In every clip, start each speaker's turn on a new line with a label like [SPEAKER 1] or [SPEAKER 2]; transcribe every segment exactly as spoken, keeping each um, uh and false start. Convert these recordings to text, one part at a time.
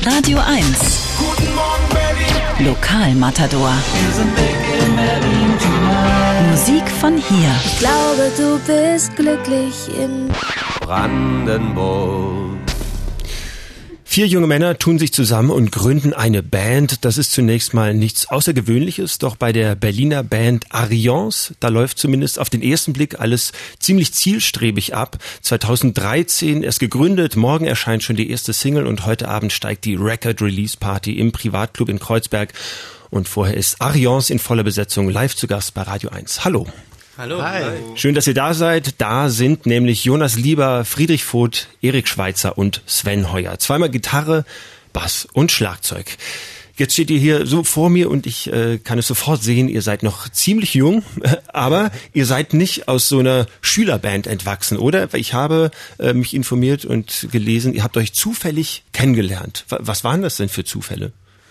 [SPEAKER 1] Radio eins.
[SPEAKER 2] Guten Morgen, Berlin.
[SPEAKER 1] Lokalmatador. Musik von hier.
[SPEAKER 3] Ich glaube, du bist glücklich in
[SPEAKER 2] Brandenburg.
[SPEAKER 4] Vier junge Männer tun sich zusammen und gründen eine Band. Das ist zunächst mal nichts Außergewöhnliches, doch bei der Berliner Band Ariance, da läuft zumindest auf den ersten Blick alles ziemlich zielstrebig ab. zweitausenddreizehn erst gegründet, morgen erscheint schon die erste Single und heute Abend steigt die Record-Release-Party im Privatclub in Kreuzberg. Und vorher ist Ariance in voller Besetzung live zu Gast bei Radio eins. Hallo.
[SPEAKER 5] Hallo.
[SPEAKER 4] Hi. Schön, dass ihr da seid. Da sind nämlich Jonas Lieber, Friedrich Voth, Erik Schweitzer und Sven Heuer. Zweimal Gitarre, Bass und Schlagzeug. Jetzt steht ihr hier so vor mir und ich äh, kann es sofort sehen, ihr seid noch ziemlich jung, aber ihr seid nicht aus so einer Schülerband entwachsen, oder? Ich habe äh, mich informiert und gelesen, ihr habt euch zufällig kennengelernt. Was waren das denn für Zufälle?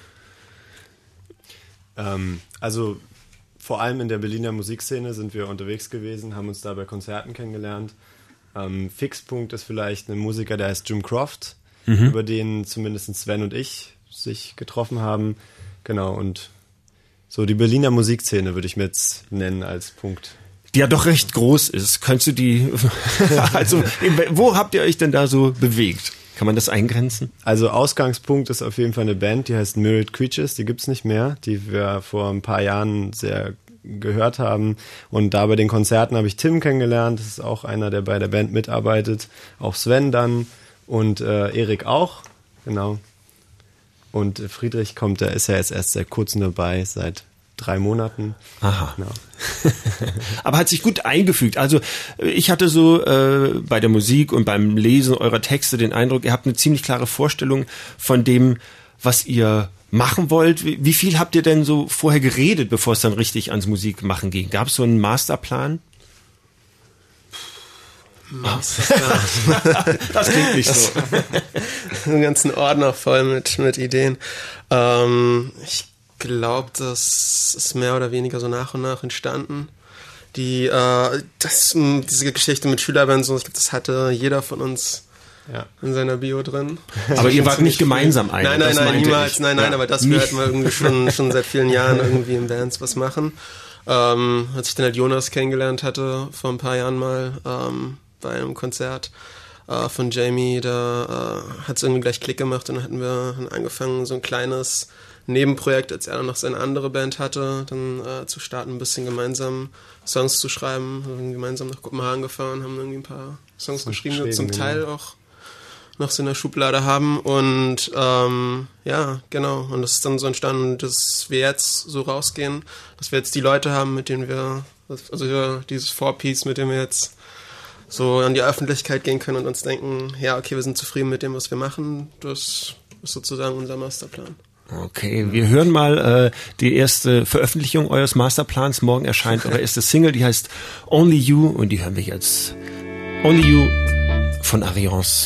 [SPEAKER 5] Ähm, also... Vor allem in der Berliner Musikszene sind wir unterwegs gewesen, haben uns da bei Konzerten kennengelernt. Ähm, Fixpunkt ist vielleicht ein Musiker, der heißt Jim Croft, mhm. über den zumindest Sven und ich sich getroffen haben. Genau, und so die Berliner Musikszene würde ich mir jetzt nennen als Punkt.
[SPEAKER 4] Die ja doch recht groß ist. Könntest du die, also wo habt ihr euch denn da so bewegt? Kann man das eingrenzen?
[SPEAKER 5] Also Ausgangspunkt ist auf jeden Fall eine Band, die heißt Myriad Creatures, die gibt's nicht mehr, die wir vor ein paar Jahren sehr gehört haben. Und da bei den Konzerten habe ich Tim kennengelernt, das ist auch einer, der bei der Band mitarbeitet, auch Sven dann und äh, Erik auch, genau. Und Friedrich kommt, der ist ja jetzt erst seit kurzem dabei, seit drei Monaten.
[SPEAKER 4] Aha. Genau. Aber hat sich gut eingefügt. Also ich hatte so äh, bei der Musik und beim Lesen eurer Texte den Eindruck, ihr habt eine ziemlich klare Vorstellung von dem, was ihr machen wollt. Wie, wie viel habt ihr denn so vorher geredet, bevor es dann richtig ans Musikmachen ging? Gab es so einen Masterplan?
[SPEAKER 6] Masterplan.
[SPEAKER 4] Das klingt nicht so.
[SPEAKER 6] Einen ganzen Ordner voll mit, mit Ideen. Ähm, ich Ich glaube, das ist mehr oder weniger so nach und nach entstanden. Die, äh, das, diese Geschichte mit Schülerbands, ich glaube, das hatte jeder von uns ja. in seiner Bio drin.
[SPEAKER 4] Aber ihr wart nicht gemeinsam ein.
[SPEAKER 6] Nein, nein, nein, niemals. Ich. Nein, nein, ja. aber das wir halt mal irgendwie schon, schon seit vielen Jahren irgendwie in Bands was machen. Ähm, als ich dann halt Jonas kennengelernt hatte, vor ein paar Jahren mal, ähm, bei einem Konzert äh, von Jamie, da äh, hat es irgendwie gleich Klick gemacht und dann hatten wir angefangen, so ein kleines Nebenprojekt, als er dann noch seine andere Band hatte, dann äh, zu starten, ein bisschen gemeinsam Songs zu schreiben. Wir sind gemeinsam nach Kopenhagen gefahren, haben irgendwie ein paar Songs geschrieben, die wir zum Teil genau. auch noch so in der Schublade haben. Und ähm, ja, genau. Und das ist dann so entstanden, dass wir jetzt so rausgehen, dass wir jetzt die Leute haben, mit denen wir, also ja, dieses Four-Piece, mit dem wir jetzt so an die Öffentlichkeit gehen können und uns denken, ja, okay, wir sind zufrieden mit dem, was wir machen. Das ist sozusagen unser Masterplan.
[SPEAKER 4] Okay, wir hören mal äh, die erste Veröffentlichung eures Masterplans. Morgen erscheint eure erste Single, die heißt Only You und die hören wir jetzt. Only You von Ariance.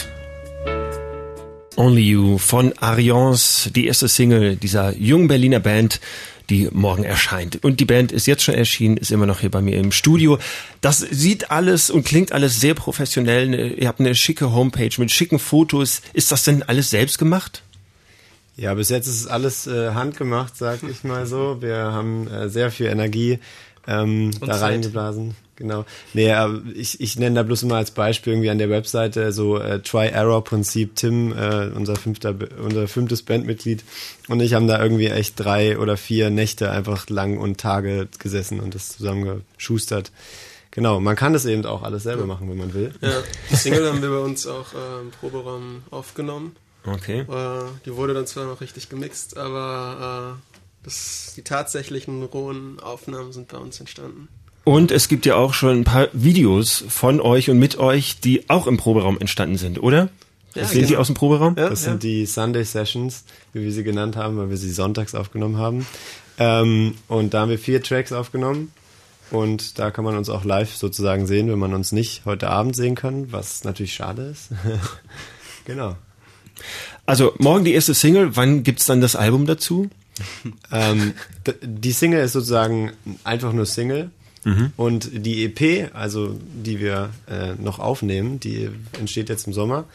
[SPEAKER 4] Only You von Ariance, die erste Single dieser jungen Berliner Band, die morgen erscheint. Und die Band ist jetzt schon erschienen, ist immer noch hier bei mir im Studio. Das sieht alles und klingt alles sehr professionell. Ihr habt eine schicke Homepage mit schicken Fotos. Ist das denn alles selbst gemacht?
[SPEAKER 5] Ja, bis jetzt ist es alles äh, handgemacht, sag ich mal so. Wir haben äh, sehr viel Energie ähm, da Zeit. reingeblasen. Genau. Nee, äh, ich, ich nenne da bloß immer als Beispiel irgendwie an der Webseite so äh, Try-Error-Prinzip. Tim, äh, unser fünfter, unser fünftes Bandmitglied und ich haben da irgendwie echt drei oder vier Nächte einfach lang und Tage gesessen und das zusammengeschustert. Genau, man kann das eben auch alles selber machen, wenn man will.
[SPEAKER 6] Ja, die Single haben wir bei uns auch äh, im Proberaum aufgenommen.
[SPEAKER 4] Okay.
[SPEAKER 6] Äh, die wurde dann zwar noch richtig gemixt, aber äh, das, die tatsächlichen rohen Aufnahmen sind bei uns entstanden.
[SPEAKER 4] Und es gibt ja auch schon ein paar Videos von euch und mit euch, die auch im Proberaum entstanden sind, oder? Ja, sind genau. die aus dem Proberaum?
[SPEAKER 5] Ja, das ja. sind die Sunday Sessions, wie wir sie genannt haben, weil wir sie sonntags aufgenommen haben. Ähm, und da haben wir vier Tracks aufgenommen. Und da kann man uns auch live sozusagen sehen, wenn man uns nicht heute Abend sehen kann, was natürlich schade ist. Genau.
[SPEAKER 4] Also morgen die erste Single, wann gibt's dann das Album dazu?
[SPEAKER 5] ähm, d- die Single ist sozusagen einfach nur Single mhm. und die E P, also die wir äh, noch aufnehmen, die entsteht jetzt im Sommer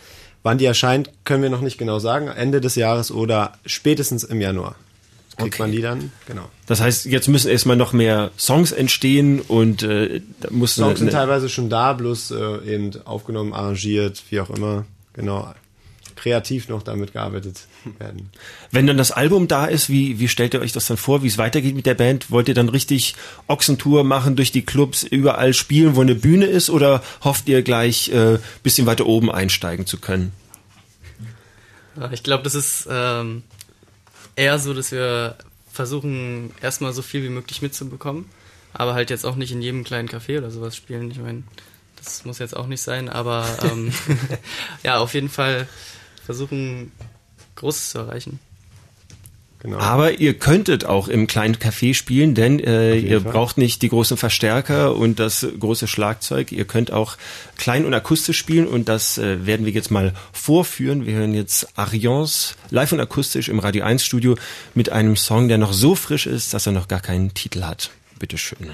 [SPEAKER 5] Wann die erscheint, können wir noch nicht genau sagen. Ende des Jahres oder spätestens im Januar. Kriegt
[SPEAKER 4] Okay.
[SPEAKER 5] man die dann? Genau.
[SPEAKER 4] Das heißt, jetzt müssen erstmal noch mehr Songs entstehen und äh, da muss
[SPEAKER 5] Songs sind
[SPEAKER 4] eine,
[SPEAKER 5] teilweise schon da, bloß äh, eben aufgenommen, arrangiert, wie auch immer. Genau. Kreativ noch damit gearbeitet werden.
[SPEAKER 4] wenn dann das Album da ist, wie, wie stellt ihr euch das dann vor, wie es weitergeht mit der Band? Wollt ihr dann richtig Ochsentour machen, durch die Clubs, überall spielen, wo eine Bühne ist, oder hofft ihr gleich äh, bisschen weiter oben einsteigen zu können?
[SPEAKER 7] Ja, ich glaube, das ist ähm, eher so, dass wir versuchen, erstmal so viel wie möglich mitzubekommen, aber halt jetzt auch nicht in jedem kleinen Café oder sowas spielen. Ich meine, das muss jetzt auch nicht sein, aber ähm, ja, auf jeden Fall versuchen, Großes zu erreichen.
[SPEAKER 5] Genau.
[SPEAKER 4] Aber ihr könntet auch im kleinen Café spielen, denn äh, ihr
[SPEAKER 5] Fall.
[SPEAKER 4] braucht nicht die großen Verstärker und das große Schlagzeug. Ihr könnt auch klein und akustisch spielen und das äh, werden wir jetzt mal vorführen. Wir hören jetzt Ariance live und akustisch im Radio eins Studio mit einem Song, der noch so frisch ist, dass er noch gar keinen Titel hat. Bitteschön.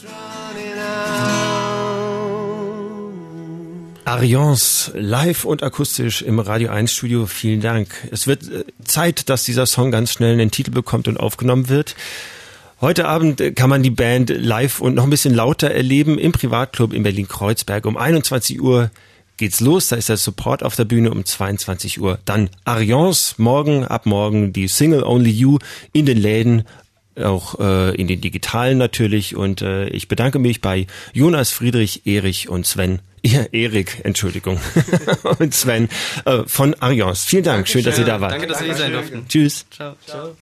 [SPEAKER 4] Ariance, live und akustisch im Radio eins Studio, vielen Dank. Es wird äh, Zeit, dass dieser Song ganz schnell einen Titel bekommt und aufgenommen wird. Heute Abend äh, kann man die Band live und noch ein bisschen lauter erleben im Privatclub in Berlin-Kreuzberg. Um einundzwanzig Uhr geht's los, da ist der Support auf der Bühne, um zweiundzwanzig Uhr. Dann Ariance, morgen, ab morgen die Single Only You in den Läden, auch äh, in den digitalen natürlich. Und äh, ich bedanke mich bei Jonas, Friedrich, Erich und Sven. Ja, Erik, Entschuldigung. und Sven äh, von Ariance. Vielen Dank, schön, dass ihr da wart.
[SPEAKER 7] Danke, dass wir hier sein durften.
[SPEAKER 4] Tschüss.
[SPEAKER 7] Ciao. Ciao.